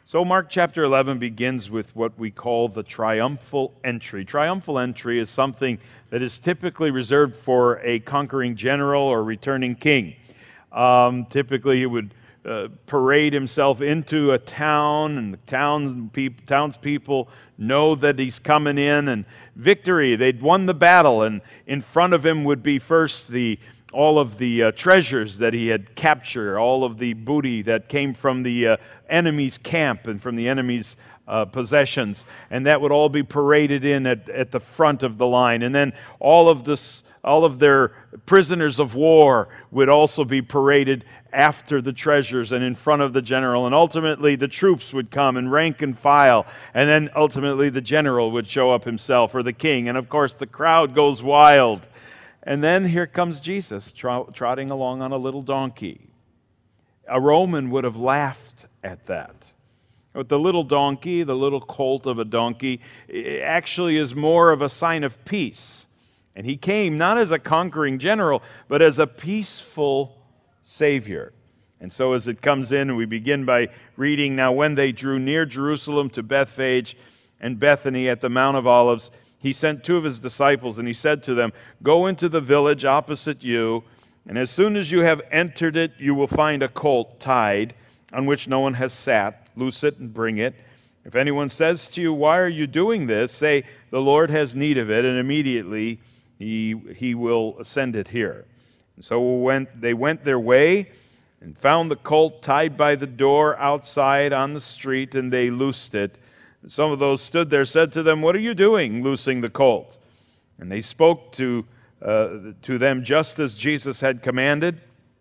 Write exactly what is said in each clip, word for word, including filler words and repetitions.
So Mark chapter eleven begins with what we call the triumphal entry. Triumphal entry is something that is typically reserved for a conquering general or returning king. Um, typically, he would uh, parade himself into a town, and the town peop- townspeople know that he's coming in, and victory, they'd won the battle, and in front of him would be first the all of the uh, treasures that he had captured, all of the booty that came from the uh, enemy's camp and from the enemy's uh, possessions, and that would all be paraded in at, at the front of the line. And then all of this, all of their prisoners of war would also be paraded after the treasures and in front of the general. And ultimately the troops would come in rank and file, and then ultimately the general would show up himself, or the king, and of course the crowd goes wild. And then here comes Jesus trot- trotting along on a little donkey. A Roman would have laughed at that. But the little donkey, the little colt of a donkey, actually is more of a sign of peace. And he came not as a conquering general, but as a peaceful Savior. And so as it comes in, we begin by reading, "Now when they drew near Jerusalem to Bethphage and Bethany at the Mount of Olives, he sent two of his disciples, and he said to them, 'Go into the village opposite you, and as soon as you have entered it, you will find a colt tied, on which no one has sat. Loose it and bring it. If anyone says to you, "Why are you doing this?" say, "The Lord has need of it," and immediately he, he will send it here.' And so when they went their way and found the colt tied by the door outside on the street, and they loosed it. Some of those stood there said to them, 'What are you doing, loosing the colt?' And they spoke to uh, to them just as Jesus had commanded.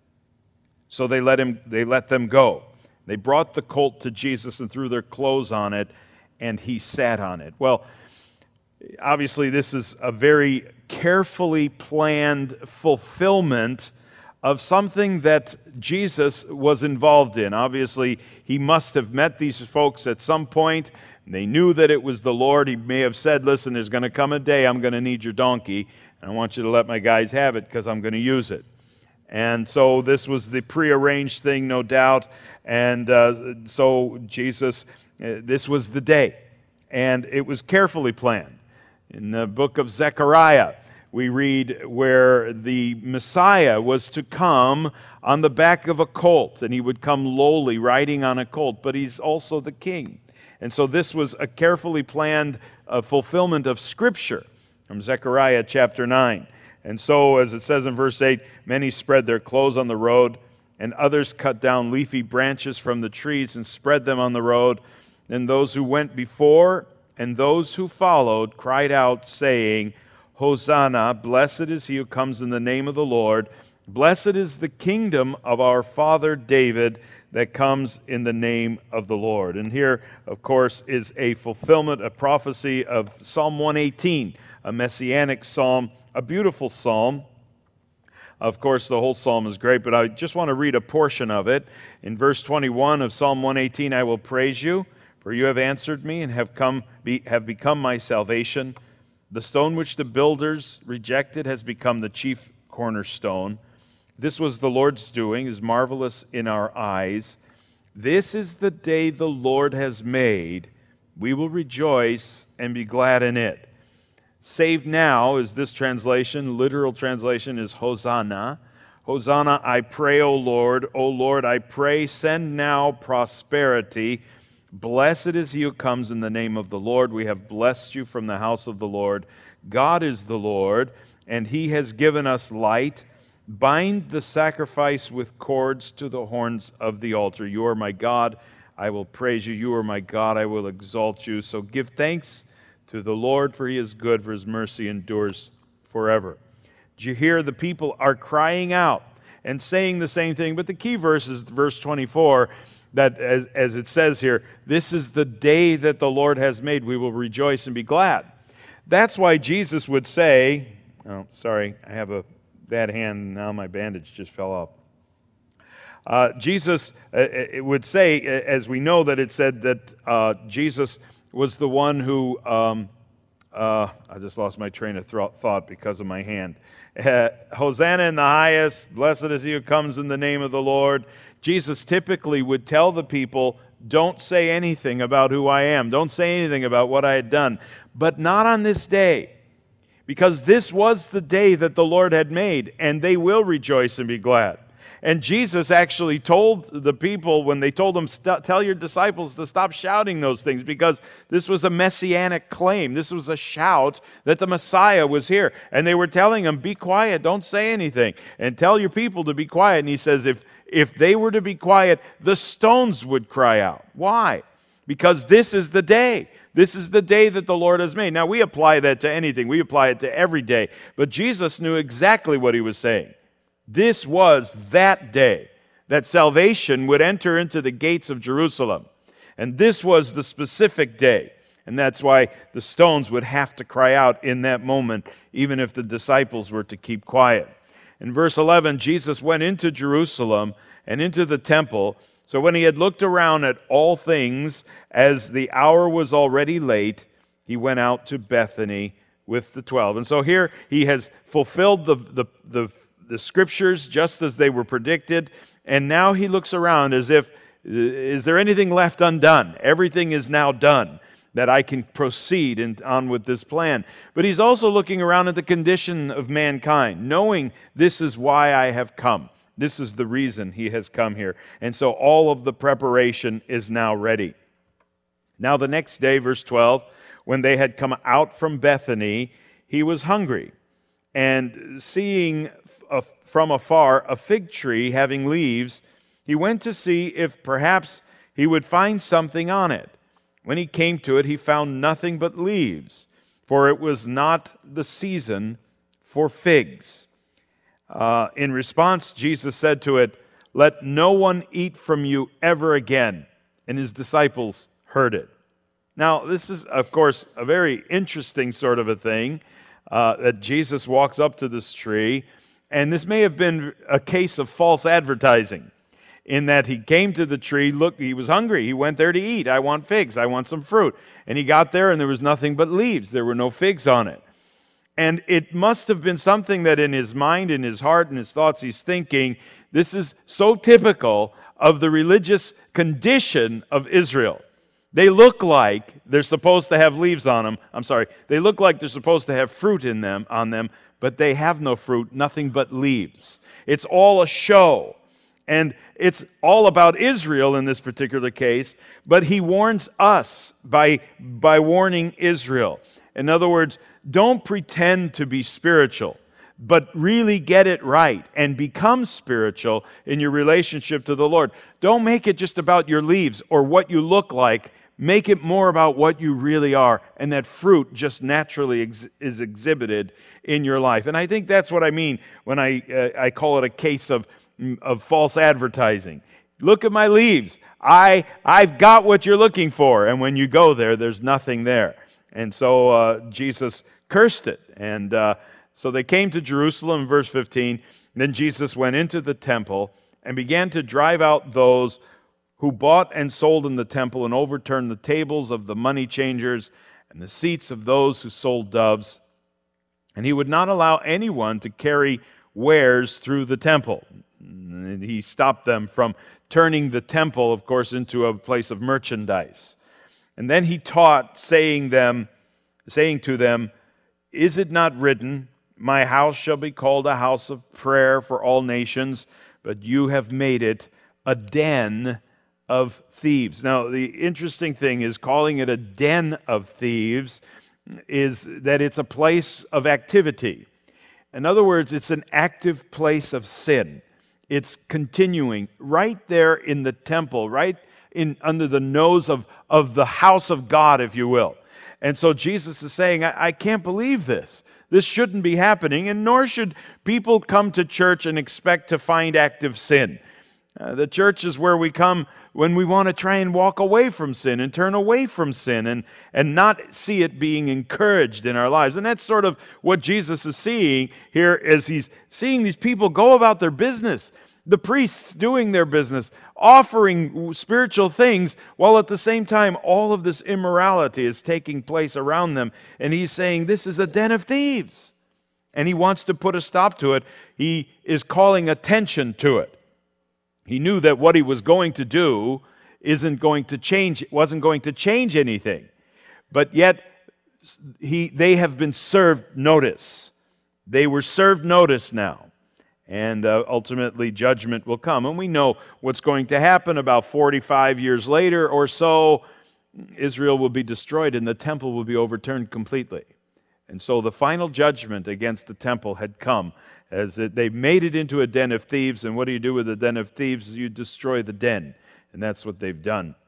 So they let him. They let them go. They brought the colt to Jesus and threw their clothes on it, and he sat on it." Well, obviously this is a very carefully planned fulfillment of something that Jesus was involved in. Obviously, he must have met these folks at some point. They knew that it was the Lord. He may have said, "Listen, there's going to come a day I'm going to need your donkey, and I want you to let my guys have it because I'm going to use it." And so this was the prearranged thing, no doubt. And uh, so Jesus, uh, this was the day. And it was carefully planned. In the book of Zechariah, we read where the Messiah was to come on the back of a colt, and he would come lowly, riding on a colt, but he's also the king. And so this was a carefully planned uh, fulfillment of Scripture from Zechariah chapter nine. And so, as it says in verse eight, many spread their clothes on the road, and others cut down leafy branches from the trees and spread them on the road. And those who went before and those who followed cried out, saying, "Hosanna, blessed is he who comes in the name of the Lord. Blessed is the kingdom of our father David that comes in the name of the Lord." And here, of course, is a fulfillment, a prophecy of Psalm one eighteen, a messianic psalm, a beautiful psalm. Of course, the whole psalm is great, but I just want to read a portion of it. In verse twenty-one of Psalm one eighteen, "I will praise you, for you have answered me and have come be, have become my salvation. The stone which the builders rejected has become the chief cornerstone. This was the Lord's doing, is marvelous in our eyes. This is the day the Lord has made. We will rejoice and be glad in it." Save now is this translation. Literal translation is Hosanna. Hosanna, I pray, O Lord. O Lord, I pray, send now prosperity. Blessed is he who comes in the name of the Lord. We have blessed you from the house of the Lord. God is the Lord, and he has given us light. Bind the sacrifice with cords to the horns of the altar. You are my God. I will praise you. You are my God. I will exalt you. So give thanks to the Lord, for he is good, for his mercy endures forever. Do you hear? The people are crying out and saying the same thing, but the key verse is verse twenty-four, that as, as it says here, "This is the day that the Lord has made. We will rejoice and be glad." That's why Jesus would say, oh, sorry, I have a bad hand, now my bandage just fell off. Uh, Jesus uh, it would say, as we know that it said that uh, Jesus was the one who, um, uh, I just lost my train of thought because of my hand. Uh, Hosanna in the highest, blessed is he who comes in the name of the Lord. Jesus typically would tell the people don't say anything about who I am. Don't say anything about what I had done. But not on this day, because this was the day that the Lord had made, and they will rejoice and be glad. And Jesus actually told the people, when they told them, tell your disciples to stop shouting those things, because this was a messianic claim. This was a shout that the Messiah was here. And they were telling him, be quiet, don't say anything, and tell your people to be quiet. And he says, if, if they were to be quiet, the stones would cry out. Why? Because this is the day. This is the day that the Lord has made. Now, we apply that to anything. We apply it to every day. But Jesus knew exactly what he was saying. This was that day that salvation would enter into the gates of Jerusalem. And this was the specific day. And that's why the stones would have to cry out in that moment, even if the disciples were to keep quiet. In verse eleven, Jesus went into Jerusalem and into the temple. So when he had looked around at all things, as the hour was already late, he went out to Bethany with the twelve. And so here he has fulfilled the, the, the the scriptures just as they were predicted, and now he looks around as if, is there anything left undone? Everything is now done, that I can proceed and on with this plan. But he's also looking around at the condition of mankind, knowing this is why I have come. This is the reason he has come here. And so all of the preparation is now ready. Now the next day, verse twelve, when they had come out from Bethany, he was hungry. And seeing from afar a fig tree having leaves, he went to see if perhaps he would find something on it. When he came to it, he found nothing but leaves, for it was not the season for figs. Uh, in response, Jesus said to it, let no one eat from you ever again. And his disciples heard it. Now, this is, of course, a very interesting sort of a thing. Uh, that Jesus walks up to this tree, and this may have been a case of false advertising, in that he came to the tree, look, he was hungry, he went there to eat, I want figs, I want some fruit, and he got there and there was nothing but leaves, there were no figs on it. And it must have been something that in his mind, in his heart, in his thoughts, he's thinking, this is so typical of the religious condition of Israel. They look like they're supposed to have leaves on them. I'm sorry. They look like they're supposed to have fruit in them, on them, but they have no fruit, nothing but leaves. It's all a show. And it's all about Israel in this particular case, but he warns us by, by warning Israel. In other words, don't pretend to be spiritual, but really get it right and become spiritual in your relationship to the Lord. Don't make it just about your leaves or what you look like. Make it more about what you really are, and that fruit just naturally ex- is exhibited in your life. And I think that's what I mean when I uh, I call it a case of of false advertising. Look at my leaves. I I've got what you're looking for, and when you go there, there's nothing there. And so uh, Jesus cursed it, and uh, so they came to Jerusalem. Verse fifteen. Then Jesus went into the temple and began to drive out those who bought and sold in the temple, and overturned the tables of the money changers and the seats of those who sold doves. And he would not allow anyone to carry wares through the temple. And he stopped them from turning the temple, of course, into a place of merchandise. And then he taught, saying them, saying to them, is it not written, my house shall be called a house of prayer for all nations, but you have made it a den of thieves. Now, the interesting thing is calling it a den of thieves is that it's a place of activity. In other words, it's an active place of sin. It's continuing right there in the temple, right in under the nose of, of the house of God, if you will. And so Jesus is saying, I, I can't believe this. This shouldn't be happening, and nor should people come to church and expect to find active sin. Uh, the church is where we come when we want to try and walk away from sin and turn away from sin and, and not see it being encouraged in our lives. And that's sort of what Jesus is seeing here as he's seeing these people go about their business, the priests doing their business, offering spiritual things, while at the same time all of this immorality is taking place around them. And he's saying this is a den of thieves. And he wants to put a stop to it. He is calling attention to it. He knew that what he was going to do isn't going to change, wasn't going to change anything. But yet, he, they have been served notice. They were served notice now. And uh, ultimately, judgment will come. And we know what's going to happen about forty-five years later or so. Israel will be destroyed and the temple will be overturned completely. And so the final judgment against the temple had come, as it, they made it into a den of thieves. And what do you do with a den of thieves? You destroy the den. And that's what they've done.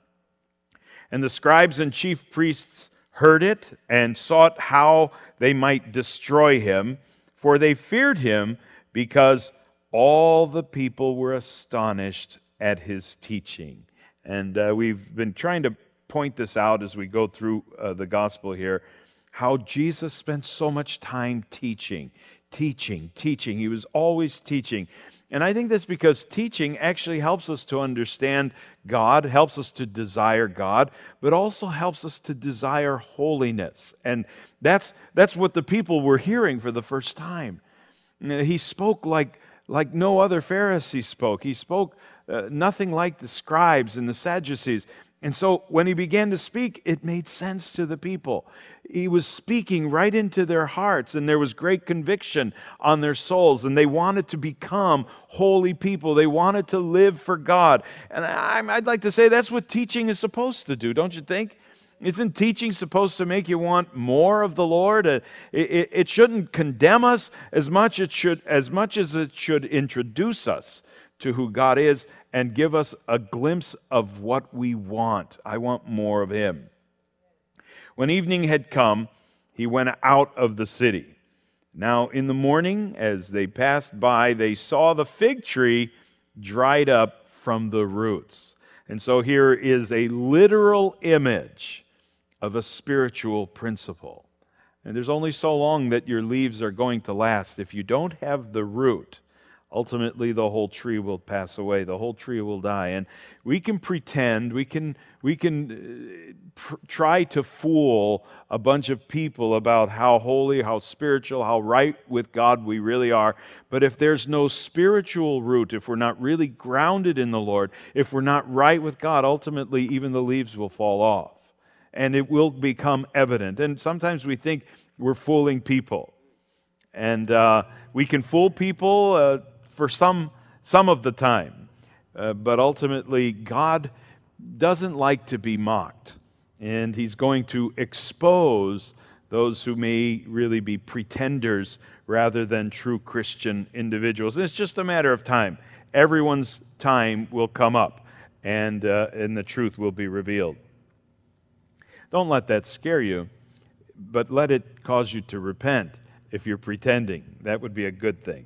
And the scribes and chief priests heard it and sought how they might destroy him, for they feared him, because all the people were astonished at his teaching. And uh, we've been trying to point this out as we go through uh, the gospel here, how Jesus spent so much time teaching, teaching, teaching. He was always teaching. And I think that's because teaching actually helps us to understand God, helps us to desire God, but also helps us to desire holiness. And that's that's what the people were hearing for the first time. He spoke like, like no other Pharisee spoke. He spoke uh, nothing like the scribes and the Sadducees. And so when he began to speak, it made sense to the people. He was speaking right into their hearts, and there was great conviction on their souls, and they wanted to become holy people. They wanted to live for God. And I, I'd like to say that's what teaching is supposed to do, don't you think? Isn't teaching supposed to make you want more of the Lord? Uh, it, it, it shouldn't condemn us as much, it should, as much as it should introduce us to who God is and give us a glimpse of what we want. I want more of Him. When evening had come, he went out of the city. Now in the morning, as they passed by, they saw the fig tree dried up from the roots. And so here is a literal image of a spiritual principle. And there's only so long that your leaves are going to last. If you don't have the root, ultimately the whole tree will pass away. The whole tree will die. And we can pretend, we can we can pr- try to fool a bunch of people about how holy, how spiritual, how right with God we really are. But if there's no spiritual root, if we're not really grounded in the Lord, if we're not right with God, ultimately even the leaves will fall off. And it will become evident. And sometimes we think we're fooling people. And uh, we can fool people uh, for some, some of the time. Uh, but ultimately, God doesn't like to be mocked. And He's going to expose those who may really be pretenders rather than true Christian individuals. And it's just a matter of time. Everyone's time will come up, and, uh, and the truth will be revealed. Don't let that scare you, but let it cause you to repent if you're pretending. That would be a good thing.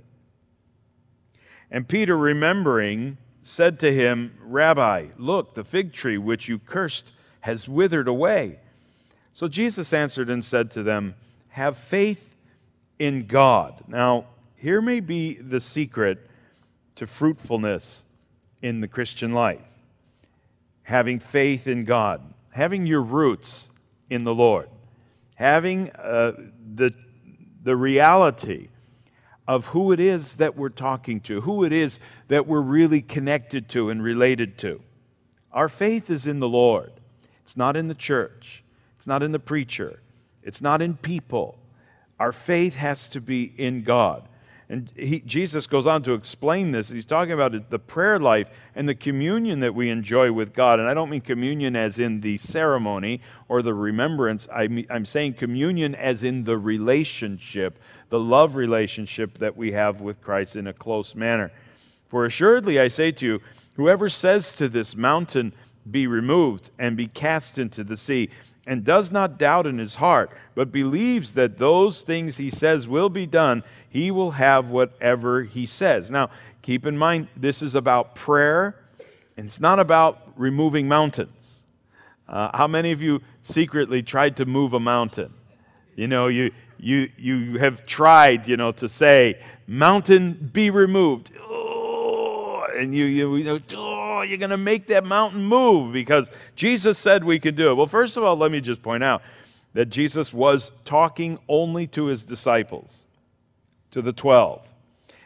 And Peter, remembering, said to him, Rabbi, look, the fig tree which you cursed has withered away. So Jesus answered and said to them, have faith in God. Now, here may be the secret to fruitfulness in the Christian life. Having faith in God. Having your roots in the Lord. Having uh, the, the reality of who it is that we're talking to, who it is that we're really connected to and related to. Our faith is in the Lord. It's not in the church. It's not in the preacher. It's not in people. Our faith has to be in God. And he, Jesus goes on to explain this. He's talking about it, the prayer life and the communion that we enjoy with God. And I don't mean communion as in the ceremony or the remembrance. I mean, I'm saying communion as in the relationship, the love relationship that we have with Christ in a close manner. For assuredly I say to you, whoever says to this mountain, be removed and be cast into the sea, and does not doubt in his heart, but believes that those things he says will be done, he will have whatever he says. Now, keep in mind, this is about prayer, and it's not about removing mountains. Uh, how many of you secretly tried to move a mountain? You know, you you you have tried, you know, to say, mountain be removed. Oh, and you, you, you know, oh, you're going to make that mountain move because Jesus said we could do it. Well, first of all, let me just point out that Jesus was talking only to his disciples, to the twelve.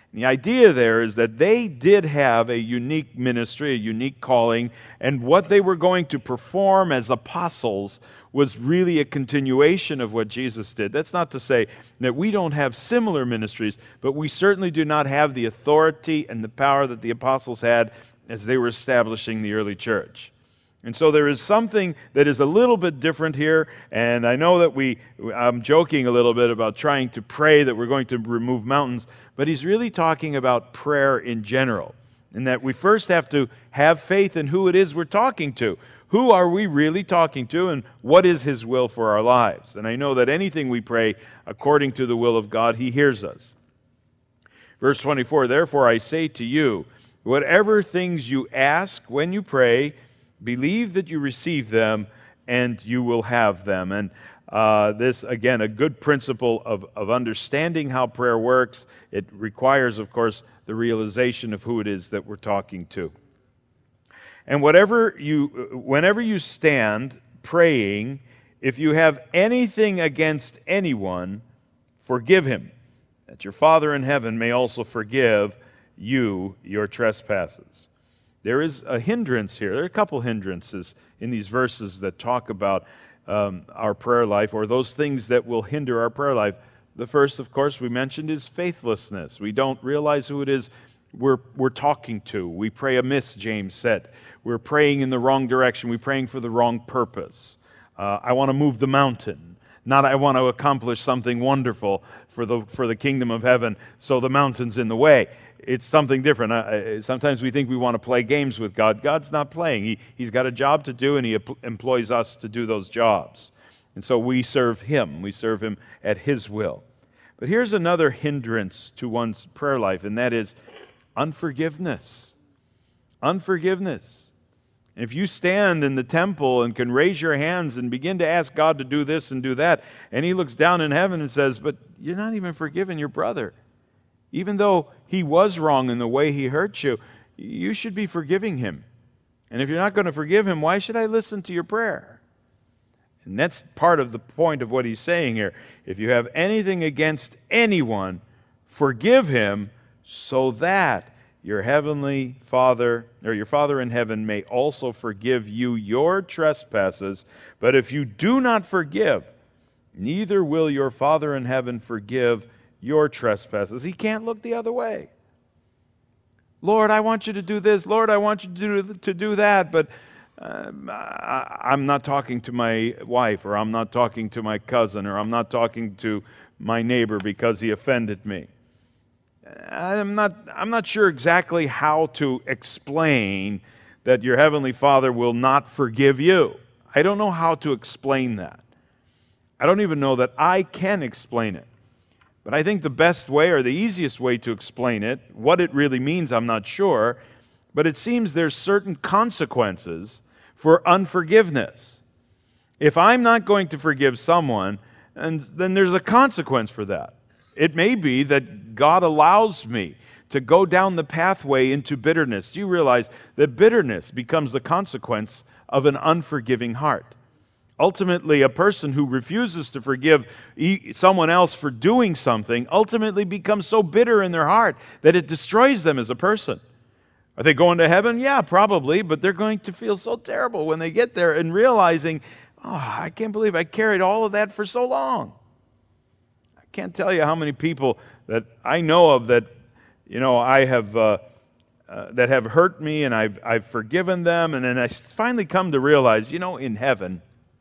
And the idea there is that they did have a unique ministry, a unique calling, and what they were going to perform as apostles was really a continuation of what Jesus did. That's not to say that we don't have similar ministries, but we certainly do not have the authority and the power that the apostles had as they were establishing the early church. And so there is something that is a little bit different here, and I know that we, I'm joking a little bit about trying to pray that we're going to remove mountains, but he's really talking about prayer in general, and that we first have to have faith in who it is we're talking to. Who are we really talking to, and what is His will for our lives? And I know that anything we pray according to the will of God, He hears us. Verse twenty-four, therefore I say to you, whatever things you ask when you pray, believe that you receive them, and you will have them. And uh, this, again, a good principle of, of understanding how prayer works. It requires, of course, the realization of who it is that we're talking to. And whatever you, whenever you stand praying, if you have anything against anyone, forgive him, that your Father in heaven may also forgive you your trespasses. There is a hindrance here. There are a couple hindrances in these verses that talk about um, our prayer life, or those things that will hinder our prayer life. The first, of course, we mentioned is faithlessness. We don't realize who it is we're, we're talking to. We pray amiss, James said. We're praying in the wrong direction. We're praying for the wrong purpose. Uh, I want to move the mountain, not I want to accomplish something wonderful for the, for the kingdom of heaven, so the mountain's in the way. It's something different. Uh, sometimes we think we want to play games with God. God's not playing. He, he's got a job to do, and He employs us to do those jobs. And so we serve Him. We serve Him at His will. But here's another hindrance to one's prayer life, and that is unforgiveness. Unforgiveness. If you stand in the temple and can raise your hands and begin to ask God to do this and do that, and He looks down in heaven and says, but you're not even forgiving your brother. Even though he was wrong in the way he hurt you, you should be forgiving him. And if you're not going to forgive him, why should I listen to your prayer? And that's part of the point of what he's saying here. If you have anything against anyone, forgive him, so that your heavenly Father, or your Father in heaven, may also forgive you your trespasses. But if you do not forgive, neither will your Father in heaven forgive your trespasses. He can't look the other way. Lord, I want you to do this. Lord, I want you to do, to do that, but um, I, I'm not talking to my wife, or I'm not talking to my cousin, or I'm not talking to my neighbor because he offended me. I'm not, I'm not sure exactly how to explain that your Heavenly Father will not forgive you. I don't know how to explain that. I don't even know that I can explain it. But I think the best way, or the easiest way to explain it, what it really means, I'm not sure, but it seems there's certain consequences for unforgiveness. If I'm not going to forgive someone, and then there's a consequence for that. It may be that God allows me to go down the pathway into bitterness. Do you realize that bitterness becomes the consequence of an unforgiving heart? Ultimately, a person who refuses to forgive someone else for doing something ultimately becomes so bitter in their heart that it destroys them as a person. Are they going to heaven? Yeah, probably, but they're going to feel so terrible when they get there and realizing, oh, I can't believe I carried all of that for so long. I can't tell you how many people that I know of that, you know, I have uh, uh, that have hurt me, and I've I've forgiven them, and then I finally come to realize, you know, in heaven.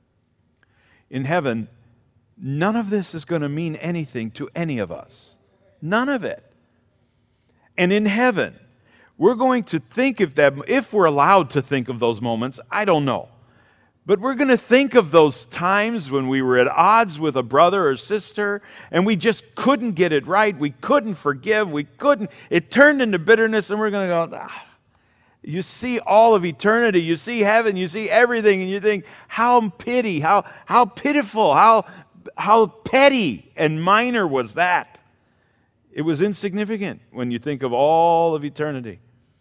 In heaven, none of this is going to mean anything to any of us. None of it. And in heaven, we're going to think of that, if we're allowed to think of those moments, I don't know. But we're going to think of those times when we were at odds with a brother or sister, and we just couldn't get it right. We couldn't forgive. We couldn't. It turned into bitterness, and we're going to go, ah. You see all of eternity, you see heaven, you see everything, and you think, how pity, how how pitiful, how how petty and minor was that? It was insignificant when you think of all of eternity.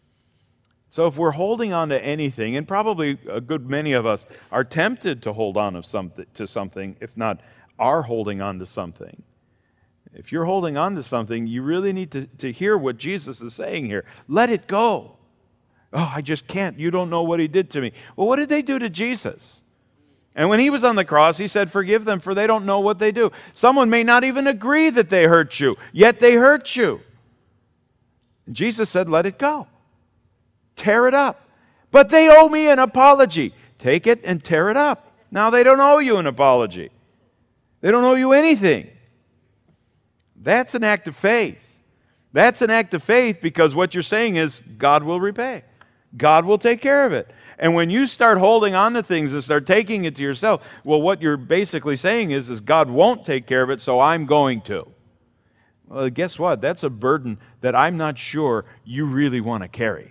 So if we're holding on to anything, and probably a good many of us are tempted to hold on of something, to something, if not are holding on to something, If you're holding on to something, you really need to, to hear what Jesus is saying here. Let it go. Oh, I just can't. You don't know what he did to me. Well, what did they do to Jesus? And when he was on the cross, he said, forgive them, for they don't know what they do. Someone may not even agree that they hurt you, yet they hurt you. And Jesus said, let it go. Tear it up. But they owe me an apology. Take it and tear it up. Now they don't owe you an apology. They don't owe you anything. That's an act of faith. That's an act of faith because what you're saying is God will repay. God will take care of it. And when you start holding on to things and start taking it to yourself, well, what you're basically saying is, is God won't take care of it, so I'm going to. Well, guess what? That's a burden that I'm not sure you really want to carry.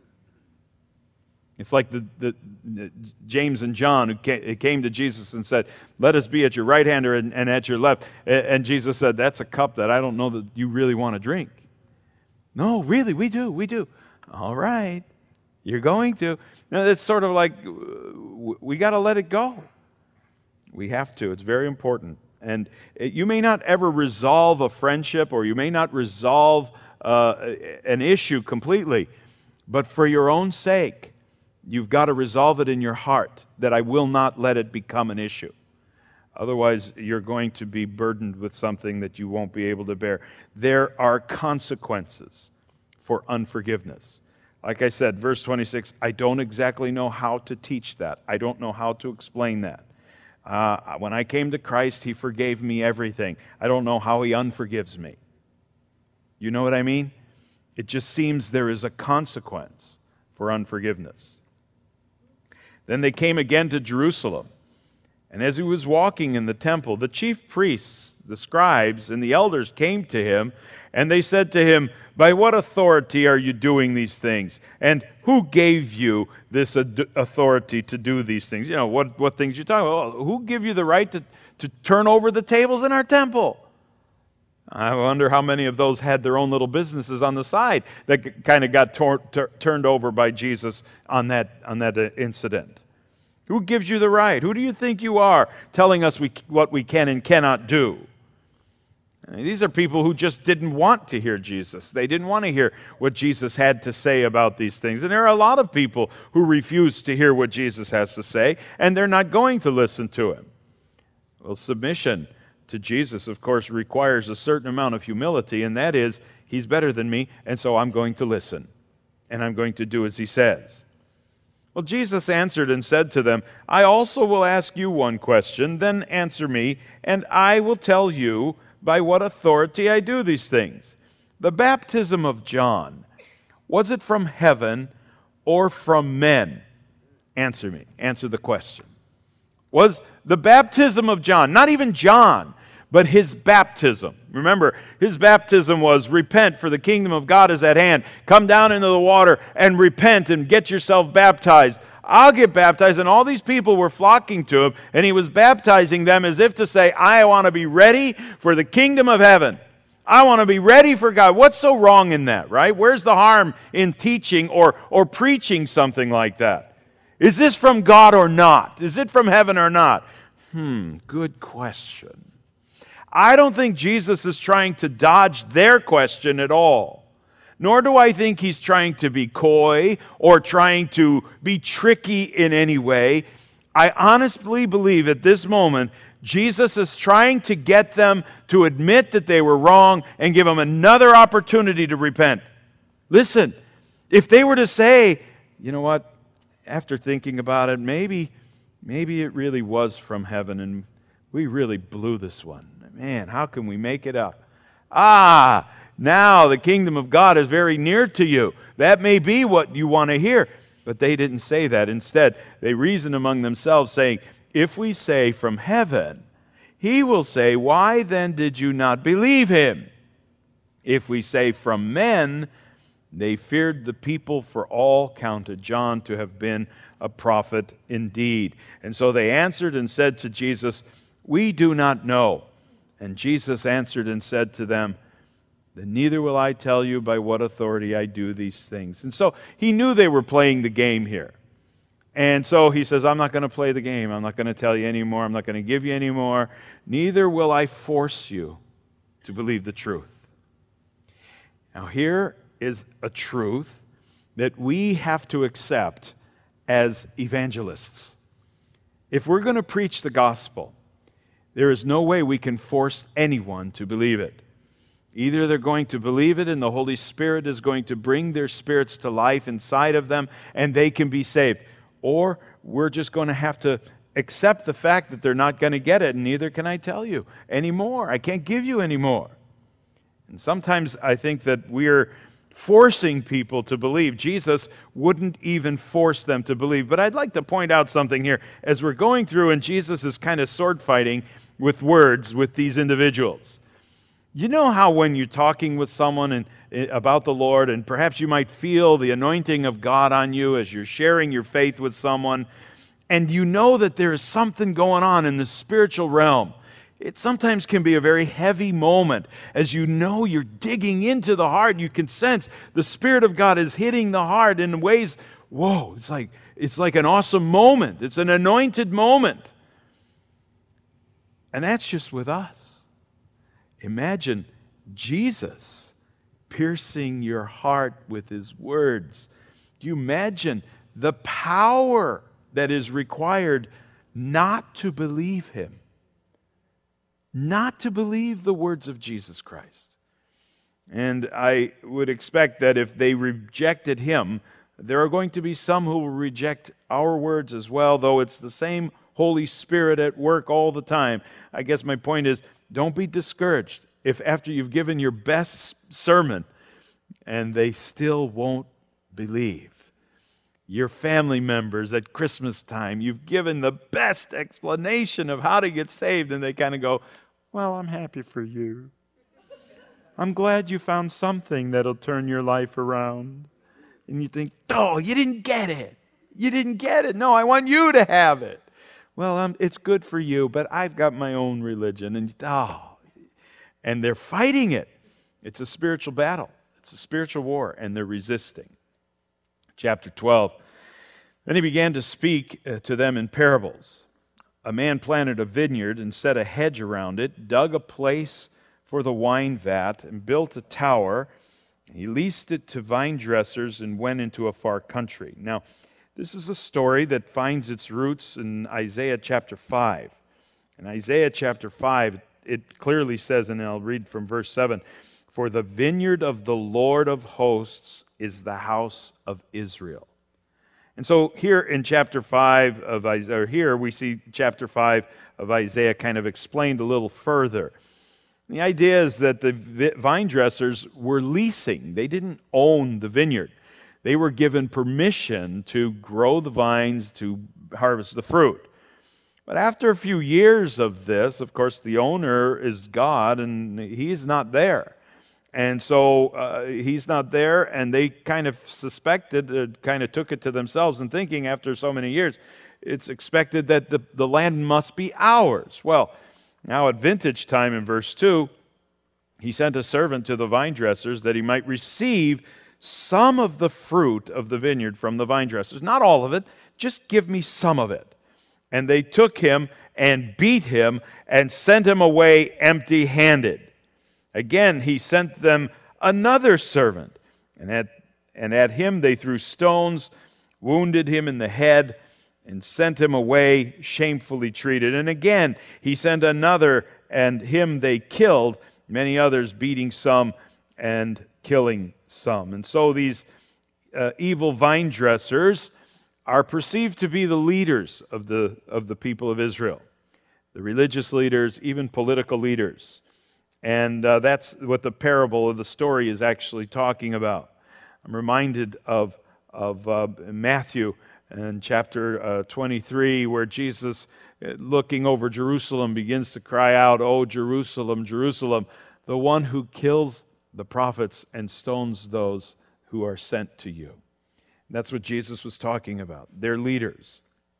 It's like the, the, the James and John who came, came to Jesus and said, let us be at your right hand and, and at your left. And, and Jesus said, that's a cup that I don't know that you really want to drink. No, really, we do, we do. All right, you're going to. Now, it's sort of like we got to let it go. We have to. It's very important. And it, you may not ever resolve a friendship or you may not resolve uh, an issue completely, but for your own sake, you've got to resolve it in your heart that I will not let it become an issue. Otherwise, you're going to be burdened with something that you won't be able to bear. There are consequences for unforgiveness. Like I said, verse twenty-six, I don't exactly know how to teach that. I don't know how to explain that. Uh, when I came to Christ, He forgave me everything. I don't know how He unforgives me. You know what I mean? It just seems there is a consequence for unforgiveness. Then they came again to Jerusalem. And as He was walking in the temple, the chief priests, the scribes, and the elders came to Him, and they said to Him, by what authority are you doing these things? And who gave you this ad- authority to do these things? You know, what, what things you're talking about? Well, who gave you the right to, to turn over the tables in our temple? I wonder how many of those had their own little businesses on the side that kind of got tor- tur- turned over by Jesus on that, on that uh, incident. Who gives you the right? Who do you think you are telling us we, what we can and cannot do? I mean, these are people who just didn't want to hear Jesus. They didn't want to hear what Jesus had to say about these things. And there are a lot of people who refuse to hear what Jesus has to say, and they're not going to listen to Him. Well, submission to Jesus, of course, requires a certain amount of humility, and that is, He's better than me, and so I'm going to listen, and I'm going to do as He says. Well, Jesus answered and said to them, I also will ask you one question, then answer me, and I will tell you by what authority I do these things. The baptism of John, was it from heaven or from men? Answer me. Answer the question. Was the baptism of John, not even John, but his baptism. Remember, his baptism was repent, for the kingdom of God is at hand. Come down into the water and repent and get yourself baptized. I'll get baptized. And all these people were flocking to him, and he was baptizing them as if to say, I want to be ready for the kingdom of heaven. I want to be ready for God. What's so wrong in that, right? Where's the harm in teaching or, or preaching something like that? Is this from God or not? Is it from heaven or not? Hmm, good question. I don't think Jesus is trying to dodge their question at all. Nor do I think He's trying to be coy or trying to be tricky in any way. I honestly believe at this moment, Jesus is trying to get them to admit that they were wrong and give them another opportunity to repent. Listen, if they were to say, you know what, after thinking about it, maybe, maybe it really was from heaven and we really blew this one. Man, how can we make it up? Ah, now the kingdom of God is very near to you. That may be what you want to hear. But they didn't say that. Instead, they reasoned among themselves, saying, if we say from heaven, He will say, why then did you not believe Him? If we say from men, they feared the people, for all counted John to have been a prophet indeed. And so they answered and said to Jesus, we do not know. And Jesus answered and said to them, then neither will I tell you by what authority I do these things. And so He knew they were playing the game here. And so He says, I'm not going to play the game. I'm not going to tell you anymore. I'm not going to give you any more. Neither will I force you. to believe the truth. Now, here is a truth that we have to accept as evangelists. If we're going to preach the gospel, there is no way we can force anyone to believe it. Either they're going to believe it and the Holy Spirit is going to bring their spirits to life inside of them and they can be saved. Or we're just going to have to accept the fact that they're not going to get it, and neither can I tell you anymore. I can't give you any more. And sometimes I think that we're forcing people to believe. Jesus wouldn't even force them to believe. But I'd like to point out something here. As we're going through and Jesus is kind of sword fighting with words with these individuals. You know how when you're talking with someone and about the Lord, and perhaps you might feel the anointing of God on you as you're sharing your faith with someone, and you know that there is something going on in the spiritual realm. It sometimes can be a very heavy moment as you know you're digging into the heart. You can sense the Spirit of God is hitting the heart in ways, whoa, it's like, it's like an awesome moment. It's an anointed moment. And that's just with us. Imagine Jesus piercing your heart with His words. Do you imagine the power that is required not to believe Him? Not to believe the words of Jesus Christ. And I would expect that if they rejected Him, there are going to be some who will reject our words as well, though it's the same Holy Spirit at work all the time. I guess my point is, don't be discouraged if after you've given your best sermon and they still won't believe. Your family members at Christmas time, you've given the best explanation of how to get saved, and they kind of go, well, I'm happy for you. I'm glad you found something that'll turn your life around. And you think, oh, you didn't get it. You didn't get it. No, I want you to have it. Well, um, it's good for you, but I've got my own religion. And oh, and they're fighting it. It's a spiritual battle. It's a spiritual war, and they're resisting. Chapter twelve. Then he began to speak uh, to them in parables. A man planted a vineyard and set a hedge around it, dug a place for the wine vat, and built a tower. He leased it to vine dressers and went into a far country. Now, this is a story that finds its roots in Isaiah chapter five. In Isaiah chapter five, it clearly says, and I'll read from verse seven, "For the vineyard of the Lord of hosts is the house of Israel." And so here in chapter five of Isaiah, or here we see chapter five of Isaiah kind of explained a little further. The idea is that the vine dressers were leasing. They didn't own the vineyard. They were given permission to grow the vines, to harvest the fruit. But after a few years of this, of course, the owner is God, and He's not there. And so uh, He's not there, and they kind of suspected, uh, kind of took it to themselves and thinking after so many years, it's expected that the, the land must be ours. Well, now at vintage time in verse two, He sent a servant to the vine dressers that he might receive some of the fruit of the vineyard from the vine dressers. Not all of it, just give me some of it. And they took him and beat him and sent him away empty-handed. Again, he sent them another servant, and at, and at him they threw stones, wounded him in the head, and sent him away shamefully treated. And again, he sent another, and him they killed, many others beating some and killing some. And so these uh, evil vine dressers are perceived to be the leaders of the, of the people of Israel, the religious leaders, even political leaders. And uh, that's what the parable of the story is actually talking about. I'm reminded of, of uh, Matthew in chapter uh, twenty-three, where Jesus, uh, looking over Jerusalem, begins to cry out, "O Jerusalem, Jerusalem, the one who kills the prophets and stones those who are sent to you." And that's what Jesus was talking about. They're leaders.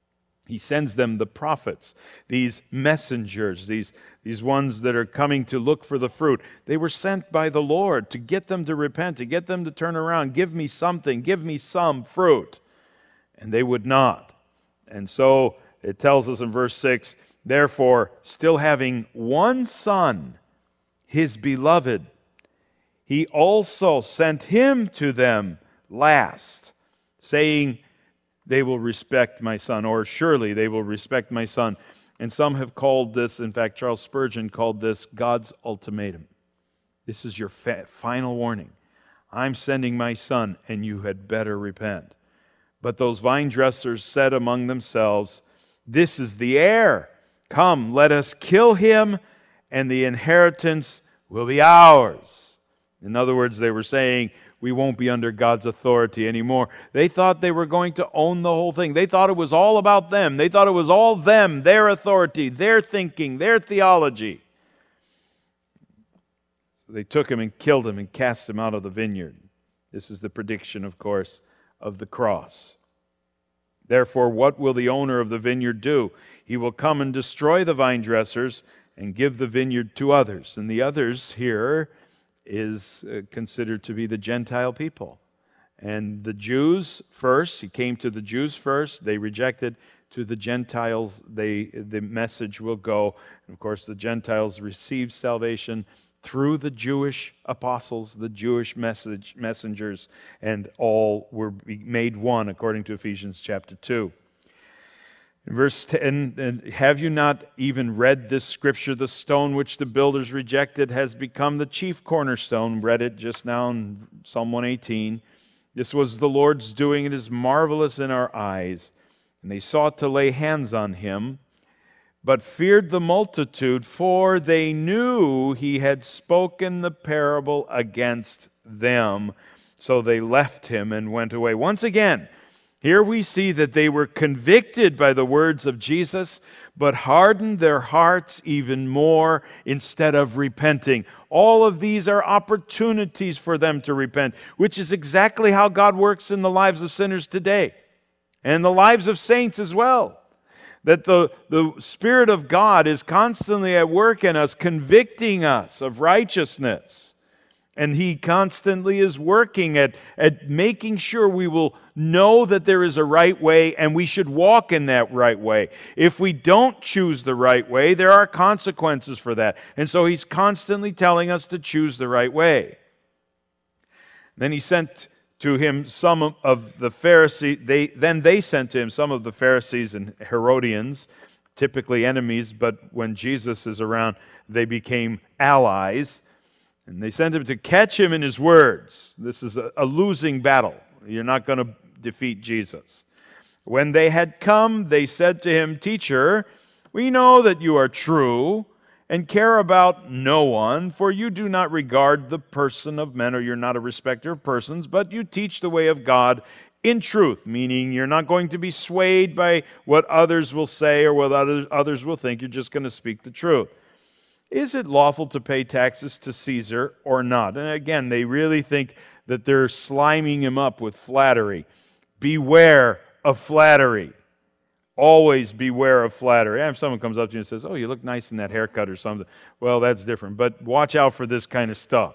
He sends them the prophets, these messengers, these, these ones that are coming to look for the fruit. They were sent by the Lord to get them to repent, to get them to turn around. Give me something, give me some fruit. And they would not. And so it tells us in verse six, "Therefore, still having one son, his beloved. He also sent him to them last, saying, they will respect my son, or surely they will respect my son. And some have called this, in fact, Charles Spurgeon called this God's ultimatum. This is your fa- final warning. I'm sending my son, and you had better repent. But those vine dressers said among themselves, this is the heir. Come, let us kill him, and the inheritance will be ours. In other words, they were saying, we won't be under God's authority anymore. They thought they were going to own the whole thing. They thought it was all about them. They thought it was all them, their authority, their thinking, their theology. So they took him and killed him and cast him out of the vineyard. This is the prediction, of course, of the cross. Therefore, what will the owner of the vineyard do? He will come and destroy the vine dressers and give the vineyard to others. And the others here is considered to be the Gentile people. And the Jews first, he came to the Jews first, they rejected. To the Gentiles, they the message will go. And of course, the Gentiles received salvation through the Jewish apostles, the Jewish message messengers, and all were made one, according to Ephesians chapter two. In verse ten, and have you not even read this scripture? The stone which the builders rejected has become the chief cornerstone. Read it just now in Psalm one eighteen. This was the Lord's doing. It is marvelous in our eyes. And they sought to lay hands on him, but feared the multitude, for they knew he had spoken the parable against them. So they left him and went away. Once again, here we see that they were convicted by the words of Jesus, but hardened their hearts even more instead of repenting. All of these are opportunities for them to repent, which is exactly how God works in the lives of sinners today, and the lives of saints as well. That the, the Spirit of God is constantly at work in us, convicting us of righteousness. And He constantly is working at, at making sure we will know that there is a right way and we should walk in that right way. If we don't choose the right way, there are consequences for that. And so He's constantly telling us to choose the right way. Then He sent to Him some of the Pharisees, they, then they sent to Him some of the Pharisees and Herodians, typically enemies, but when Jesus is around, they became allies. And they sent him to catch him in his words. This is a, a losing battle. You're not going to defeat Jesus. When they had come, they said to him, Teacher, we know that you are true and care about no one, for you do not regard the person of men, or you're not a respecter of persons, but you teach the way of God in truth, meaning you're not going to be swayed by what others will say or what others, others will think. You're just going to speak the truth. Is it lawful to pay taxes to Caesar or not? And again, they really think that they're sliming him up with flattery. Beware of flattery. Always beware of flattery. And if someone comes up to you and says, oh, you look nice in that haircut or something, well, that's different. But watch out for this kind of stuff.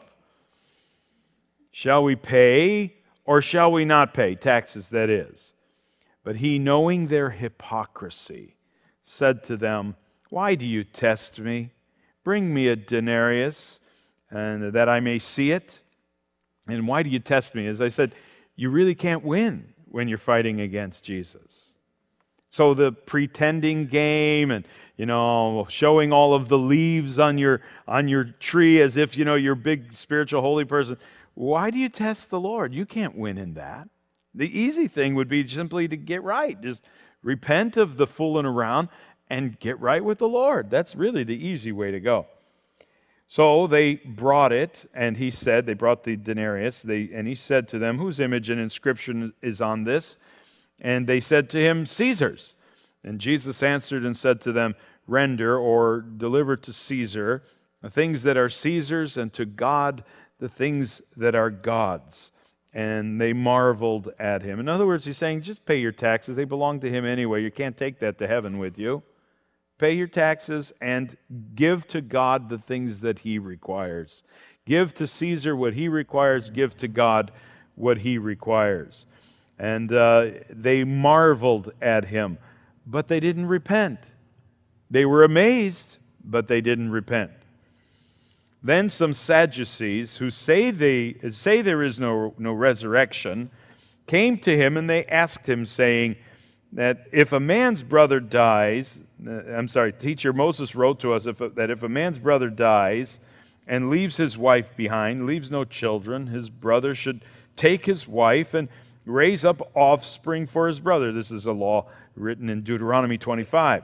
Shall we pay or shall we not pay? Taxes, that is. But he, knowing their hypocrisy, said to them, why do you test me? Bring me a denarius, and that I may see it. And why do you test me? As I said, you really can't win when you're fighting against Jesus. So the pretending game and, you know, showing all of the leaves on your on your tree as if, you know, you're a big spiritual holy person. Why do you test the Lord? You can't win in that. The easy thing would be simply to get right. Just repent of the fooling around and get right with the Lord. That's really the easy way to go. So they brought it, and he said, they brought the denarius, they, and he said to them, whose image and inscription is on this? And they said to him, Caesar's. And Jesus answered and said to them, render or deliver to Caesar the things that are Caesar's, and to God the things that are God's. And they marveled at him. In other words, he's saying, just pay your taxes. They belong to him anyway. You can't take that to heaven with you. Pay your taxes and give to God the things that He requires. Give to Caesar what he requires. Give to God what He requires. And uh, they marveled at him, but they didn't repent. They were amazed, but they didn't repent. Then some Sadducees, who say they say there is no, no resurrection, came to him, and they asked him, saying that if a man's brother dies, I'm sorry, teacher, Moses wrote to us if, that if a man's brother dies and leaves his wife behind, leaves no children, his brother should take his wife and raise up offspring for his brother. This is a law written in Deuteronomy twenty-five.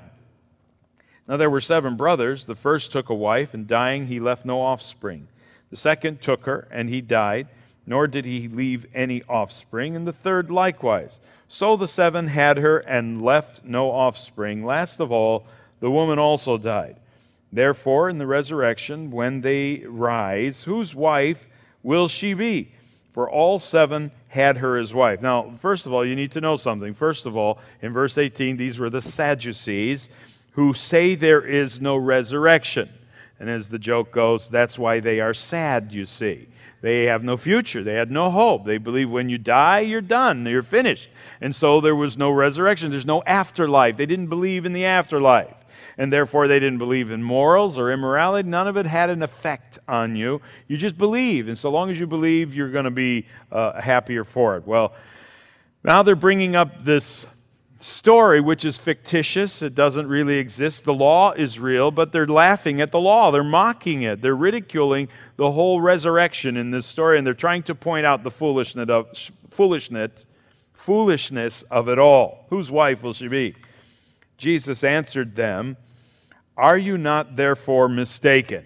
Now there were seven brothers. The first took a wife, and dying he left no offspring. The second took her, and he died, nor did he leave any offspring, and the third likewise. So the seven had her, and left no offspring. Last of all, the woman also died. Therefore, in the resurrection, when they rise, whose wife will she be? For all seven had her as wife. Now, first of all, you need to know something. First of all, in verse eighteen, these were the Sadducees, who say there is no resurrection. And as the joke goes, that's why they are sad, you see. They have no future. They had no hope. They believe when you die, you're done. You're finished. And so there was no resurrection. There's no afterlife. They didn't believe in the afterlife. And therefore, they didn't believe in morals or immorality. None of it had an effect on you. You just believe. And so long as you believe, you're going to be uh, happier for it. Well, now they're bringing up this story, which is fictitious. It doesn't really exist. The law is real, but they're laughing at the law. They're mocking it. They're ridiculing the whole resurrection in this story, and they're trying to point out the foolishness of, foolishness, foolishness of it all. Whose wife will she be? Jesus answered them, "Are you not therefore mistaken?"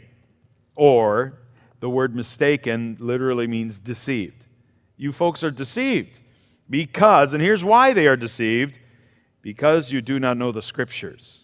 Or, the word mistaken literally means deceived. You folks are deceived because, and here's why they are deceived, because you do not know the Scriptures.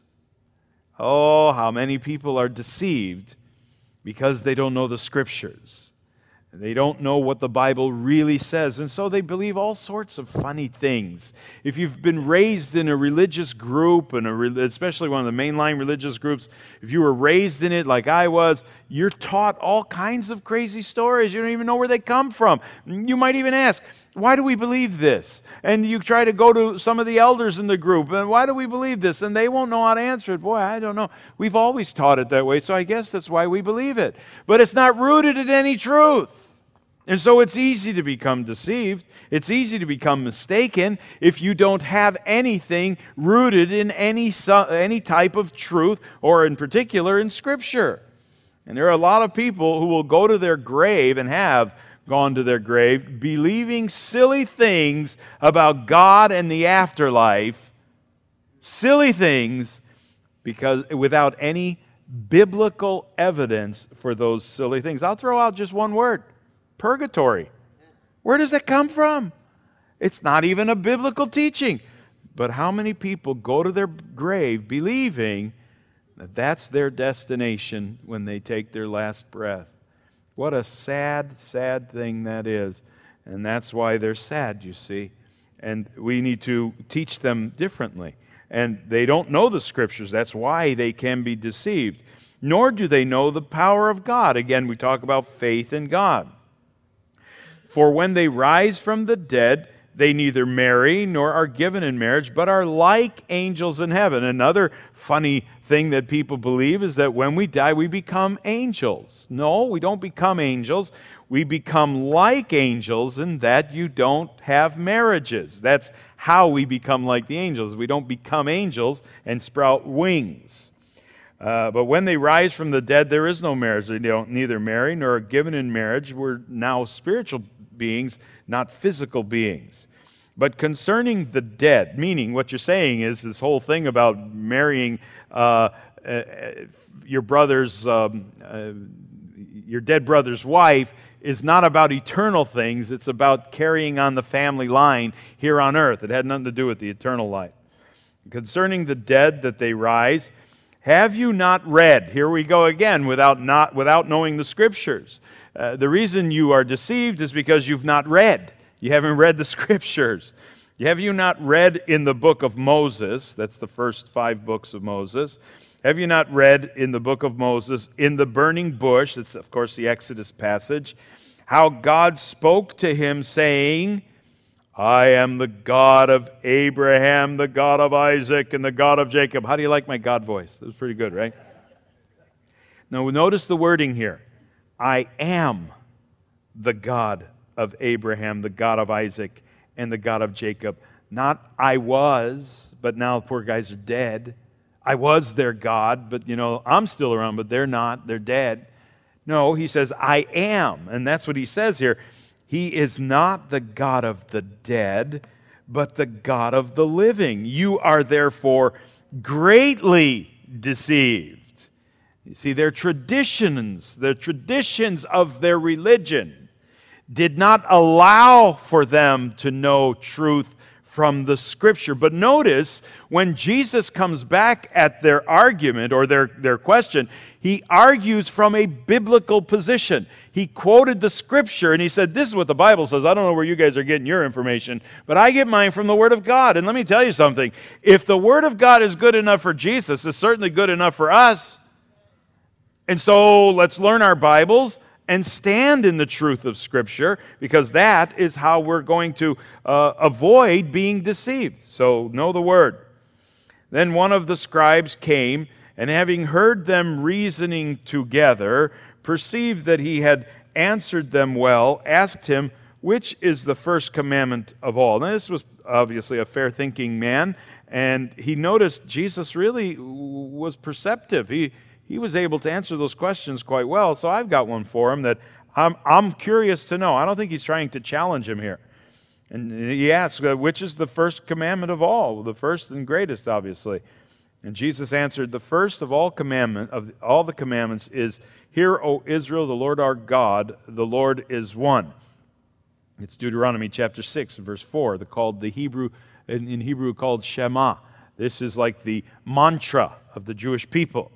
Oh, how many people are deceived because they don't know the Scriptures. They don't know what the Bible really says, and so they believe all sorts of funny things. If you've been raised in a religious group, and a, especially one of the mainline religious groups, if you were raised in it like I was, you're taught all kinds of crazy stories. You don't even know where they come from. You might even ask, why do we believe this? And you try to go to some of the elders in the group, and why do we believe this? And they won't know how to answer it. Boy, I don't know. We've always taught it that way, so I guess that's why we believe it. But it's not rooted in any truth. And so it's easy to become deceived. It's easy to become mistaken if you don't have anything rooted in any, any type of truth, or in particular in Scripture. And there are a lot of people who will go to their grave, and have gone to their grave, believing silly things about God and the afterlife, silly things, because without any biblical evidence for those silly things. I'll throw out just one word: purgatory. Where does that come from? It's not even a biblical teaching. But how many people go to their grave believing that that's their destination when they take their last breath? What a sad, sad thing that is. And that's why they're sad, you see. And we need to teach them differently. And they don't know the Scriptures. That's why they can be deceived. Nor do they know the power of God. Again, we talk about faith in God. For when they rise from the dead, they neither marry nor are given in marriage, but are like angels in heaven. Another funny thing that people believe is that when we die, we become angels. No, we don't become angels. We become like angels in that you don't have marriages. That's how we become like the angels. We don't become angels and sprout wings. Uh, but when they rise from the dead, there is no marriage. They don't neither marry nor are given in marriage. We're now spiritual beings, not physical beings. But concerning the dead, meaning what you're saying is this whole thing about marrying uh, uh, your brother's, um, uh, your dead brother's wife is not about eternal things. It's about carrying on the family line here on earth. It had nothing to do with the eternal life. Concerning the dead that they rise, have you not read? Here we go again, without not without knowing the Scriptures. Uh, the reason you are deceived is because you've not read. You haven't read the Scriptures. Have you not read in the book of Moses? That's the first five books of Moses. Have you not read in the book of Moses, in the burning bush, that's of course the Exodus passage, how God spoke to him saying, I am the God of Abraham, the God of Isaac, and the God of Jacob. How do you like my God voice? That was pretty good, right? Now notice the wording here. I am the God of Abraham, the God of Isaac, and the God of Jacob. Not I was, but now the poor guys are dead. I was their God, but you know, I'm still around, but they're not. They're dead. No, he says, I am. And that's what he says here. He is not the God of the dead, but the God of the living. You are therefore greatly deceived. You see, their traditions, the traditions of their religion did not allow for them to know truth from the Scripture. But notice, when Jesus comes back at their argument or their, their question, he argues from a biblical position. He quoted the Scripture and he said, this is what the Bible says. I don't know where you guys are getting your information, but I get mine from the Word of God. And let me tell you something. If the Word of God is good enough for Jesus, it's certainly good enough for us. And so let's learn our Bibles and stand in the truth of Scripture, because that is how we're going to uh, avoid being deceived. So know the Word. Then one of the scribes came, and having heard them reasoning together, perceived that he had answered them well, asked him, which is the first commandment of all? Now this was obviously a fair-thinking man, and he noticed Jesus really was perceptive. He He was able to answer those questions quite well, so I've got one for him that I'm, I'm curious to know. I don't think he's trying to challenge him here. And he asks, which is the first commandment of all? The first and greatest, obviously. And Jesus answered, the first of all commandment of all the commandments is, hear, O Israel, the Lord our God, the Lord is one. It's Deuteronomy chapter six, verse four, the called the Hebrew in, in Hebrew called Shema. This is like the mantra of the Jewish people.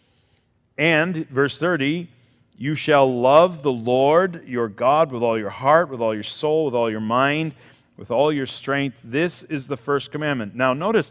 And, verse thirty, you shall love the Lord your God with all your heart, with all your soul, with all your mind, with all your strength. This is the first commandment. Now, notice,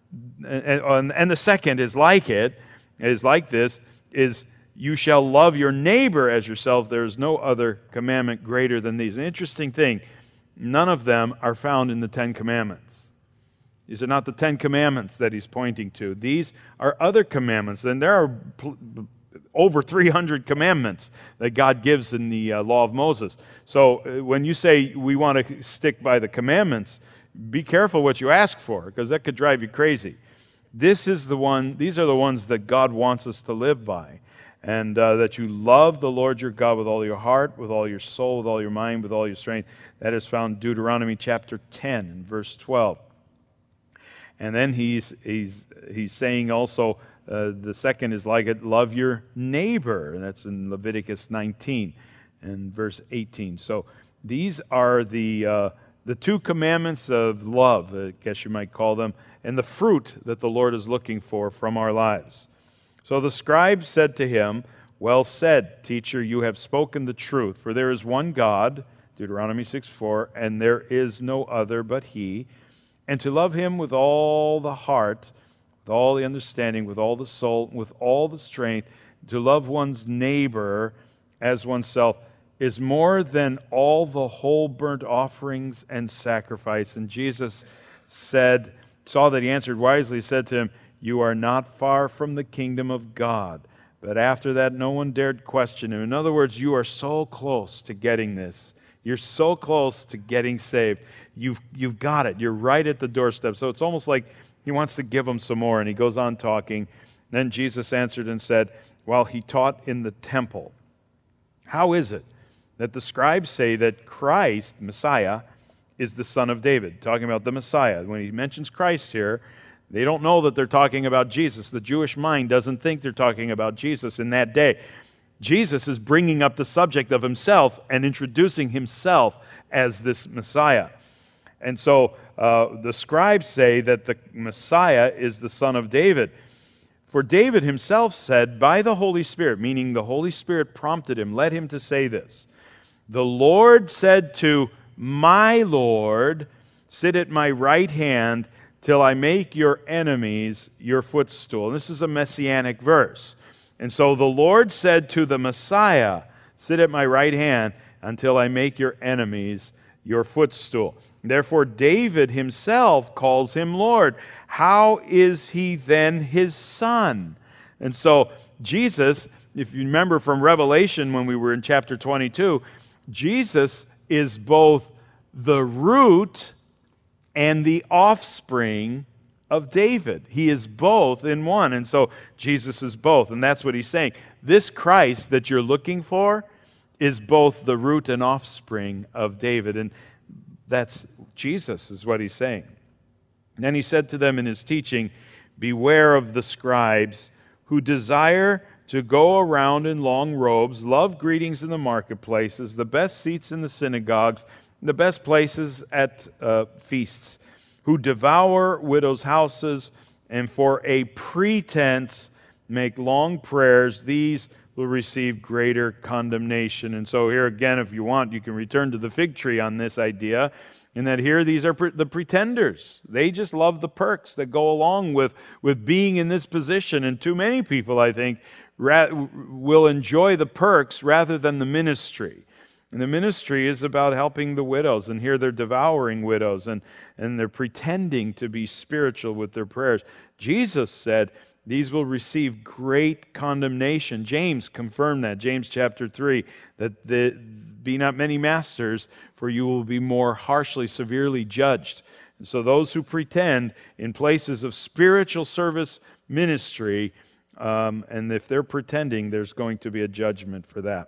and the second is like it, is like this, is you shall love your neighbor as yourself. There is no other commandment greater than these. An interesting thing, none of them are found in the Ten Commandments. These are not the Ten Commandments that he's pointing to. These are other commandments, and there are over three hundred commandments that God gives in the uh, law of Moses. So uh, when you say we want to stick by the commandments, be careful what you ask for, because that could drive you crazy. This is the one; these are the ones that God wants us to live by, and uh, that you love the Lord your God with all your heart, with all your soul, with all your mind, with all your strength. That is found in Deuteronomy chapter ten and verse twelve. And then he's he's he's saying also, uh, the second is like it, love your neighbor, and that's in Leviticus nineteen and verse eighteen. So these are the uh, the two commandments of love, I guess you might call them, and the fruit that the Lord is looking for from our lives. So the scribe said to him, well said, teacher, you have spoken the truth, for there is one God, Deuteronomy six four, and there is no other but He. And to love Him with all the heart, with all the understanding, with all the soul, with all the strength, to love one's neighbor as oneself is more than all the whole burnt offerings and sacrifice. And Jesus said, saw that he answered wisely, said to him, you are not far from the kingdom of God. But after that, no one dared question him. In other words, you are so close to getting this. You're so close to getting saved. You've, you've got it. You're right at the doorstep. So it's almost like he wants to give them some more, and he goes on talking. Then Jesus answered and said, while he taught in the temple, how is it that the scribes say that Christ, Messiah, is the son of David? Talking about the Messiah. When he mentions Christ here, they don't know that they're talking about Jesus. The Jewish mind doesn't think they're talking about Jesus in that day. Jesus is bringing up the subject of himself and introducing himself as this Messiah. And so uh, the scribes say that the Messiah is the son of David. For David himself said, by the Holy Spirit, meaning the Holy Spirit prompted him, led him to say this, the Lord said to my Lord, sit at my right hand till I make your enemies your footstool. And this is a messianic verse. And so the Lord said to the Messiah, sit at my right hand until I make your enemies your footstool. Therefore, David himself calls him Lord. How is he then his son? And so Jesus, if you remember from Revelation when we were in chapter twenty-two, Jesus is both the root and the offspring of David. He is both in one. And so Jesus is both. And that's what he's saying. This Christ that you're looking for is both the root and offspring of David. And that's Jesus, is what he's saying. And then he said to them in his teaching, beware of the scribes who desire to go around in long robes, love greetings in the marketplaces, the best seats in the synagogues, the best places at uh, feasts, who devour widows' houses, and for a pretense make long prayers. These will receive greater condemnation. And so here again, if you want, you can return to the fig tree on this idea, in that here these are pre- the pretenders. They just love the perks that go along with, with being in this position. And too many people, I think, ra- will enjoy the perks rather than the ministry. And the ministry is about helping the widows, and here they're devouring widows, and, and they're pretending to be spiritual with their prayers. Jesus said, these will receive great condemnation. James confirmed that, James chapter three, that the, be not many masters, for you will be more harshly, severely judged. And so those who pretend in places of spiritual service ministry, um, and if they're pretending, there's going to be a judgment for that.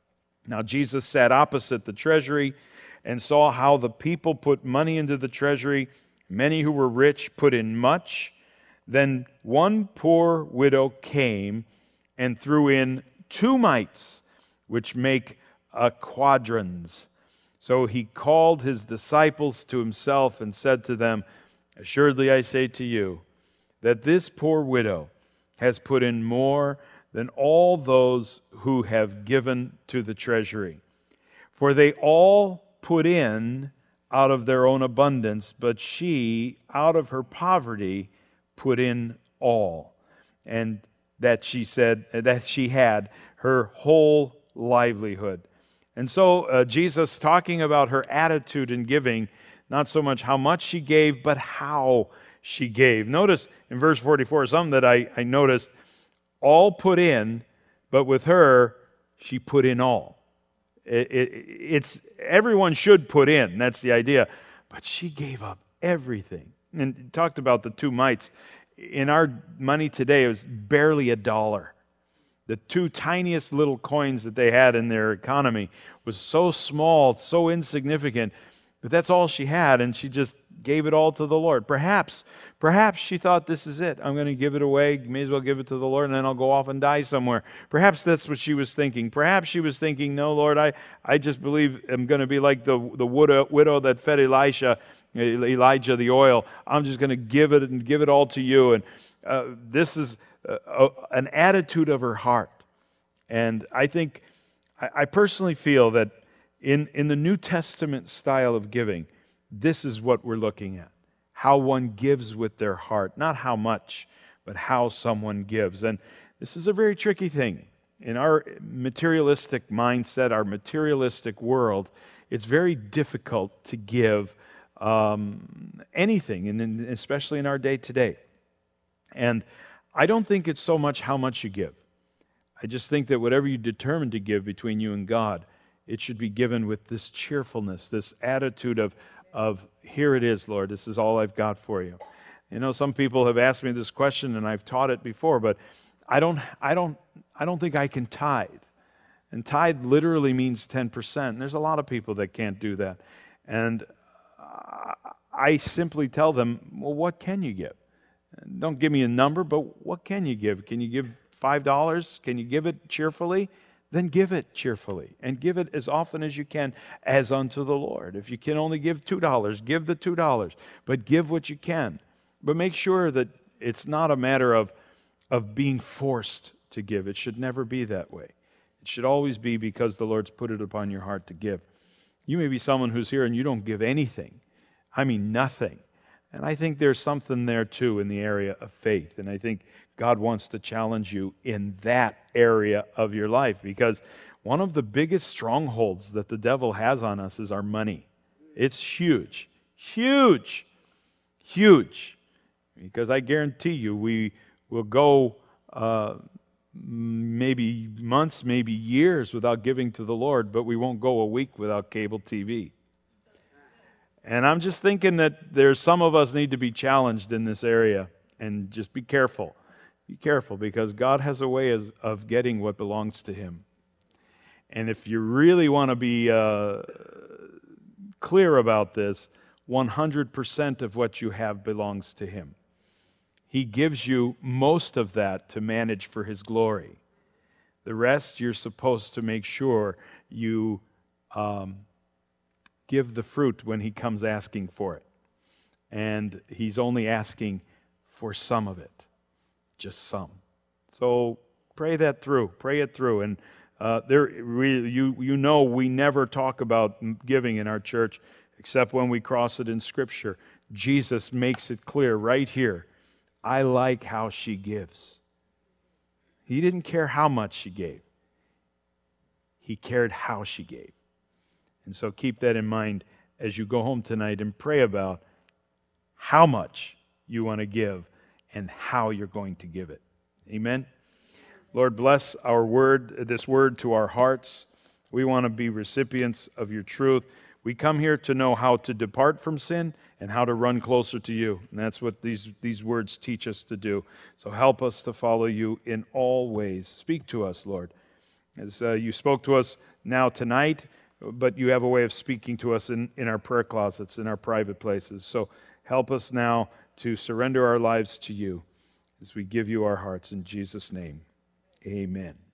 Now Jesus sat opposite the treasury and saw how the people put money into the treasury. Many who were rich put in much. Then one poor widow came and threw in two mites, which make a quadrans. So he called his disciples to himself and said to them, assuredly I say to you, that this poor widow has put in more than all those who have given to the treasury. For they all put in out of their own abundance, but she, out of her poverty, put in all. And that she said, that she had her whole livelihood. And so uh, Jesus, talking about her attitude in giving, not so much how much she gave, but how she gave. Notice in verse forty-four, something that I, I noticed, all put in, but with her, she put in all. It, it, it's everyone should put in, that's the idea. But she gave up everything. And talked about the two mites. In our money today, it was barely a dollar. The two tiniest little coins that they had in their economy was so small, so insignificant, but that's all she had, and she just gave it all to the Lord. Perhaps, perhaps she thought, this is it. I'm going to give it away. May as well give it to the Lord, and then I'll go off and die somewhere. Perhaps that's what she was thinking. Perhaps she was thinking, no, Lord, I, I just believe I'm going to be like the, the widow, widow that fed Elisha, Elijah the oil. I'm just going to give it and give it all to you. And uh, this is a, a, an attitude of her heart. And I think, I, I personally feel that in, in the New Testament style of giving, this is what we're looking at. How one gives with their heart. Not how much, but how someone gives. And this is a very tricky thing. In our materialistic mindset, our materialistic world, it's very difficult to give um, anything, and in, especially in our day today. And I don't think it's so much how much you give. I just think that whatever you determine to give between you and God, it should be given with this cheerfulness, this attitude of, of here it is, Lord, this is all I've got for you. You know, some people have asked me this question, and I've taught it before, but I don't, I don't, I don't think I can tithe. And tithe literally means ten percent. And there's a lot of people that can't do that. And I simply tell them, well, what can you give? Don't give me a number, but what can you give? Can you give five dollars? Can you give it cheerfully? Then give it cheerfully, and give it as often as you can, as unto the Lord. If you can only give two dollars, give the two dollars, but give what you can. But make sure that it's not a matter of, of being forced to give. It should never be that way. It should always be because the Lord's put it upon your heart to give. You may be someone who's here and you don't give anything. I mean nothing. And I think there's something there too in the area of faith. And I think God wants to challenge you in that area of your life, because one of the biggest strongholds that the devil has on us is our money. It's huge, huge, huge. Because I guarantee you we will go uh, maybe months, maybe years without giving to the Lord, but we won't go a week without cable T V. And I'm just thinking that there's some of us need to be challenged in this area, and just be careful. Be careful, because God has a way of, of getting what belongs to Him. And if you really want to be uh, clear about this, one hundred percent of what you have belongs to Him. He gives you most of that to manage for His glory. The rest, you're supposed to make sure you um, give the fruit when He comes asking for it. And He's only asking for some of it, just some. So pray that through, pray it through. And uh, there, we, you, you know we never talk about giving in our church except when we cross it in Scripture. Jesus makes it clear right here. I like how she gives. He didn't care how much she gave. He cared how she gave. And so keep that in mind as you go home tonight and pray about how much you want to give and how you're going to give it. Amen? Lord, bless our word, this word to our hearts. We want to be recipients of your truth. We come here to know how to depart from sin and how to run closer to you. And that's what these, these words teach us to do. So help us to follow you in all ways. Speak to us, Lord. As uh, you spoke to us now tonight, but you have a way of speaking to us in, in our prayer closets, in our private places. So help us now to surrender our lives to you as we give you our hearts in Jesus' name. Amen.